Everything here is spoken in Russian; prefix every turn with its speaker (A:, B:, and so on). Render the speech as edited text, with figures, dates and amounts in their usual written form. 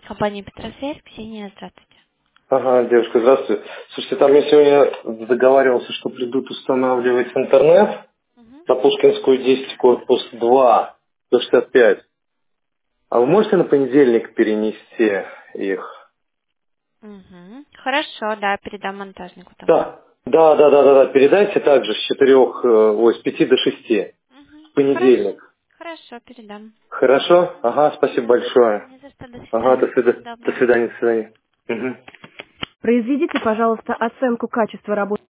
A: Компания Петросвязь, Ксения, здравствуйте.
B: Ага, девушка, здравствуйте. Слушайте, там я сегодня договаривался, что придут устанавливать интернет
A: Угу.
B: на Пушкинскую 10, корпус 2, 165. А вы можете на понедельник перенести их?
A: Угу. Хорошо, да, передам монтажнику тогда.
B: Да. Передайте также с 5 до 6. В
A: Угу. Хорошо.
B: понедельник.
A: Хорошо, передам.
B: Хорошо? Ага, спасибо
A: Да.
B: большое.
A: Не за что, до
B: Ага,
A: свидания. Всего
B: до
A: доброго.
B: свидания, до свидания. Мгм.
C: Произведите, пожалуйста, оценку качества работы.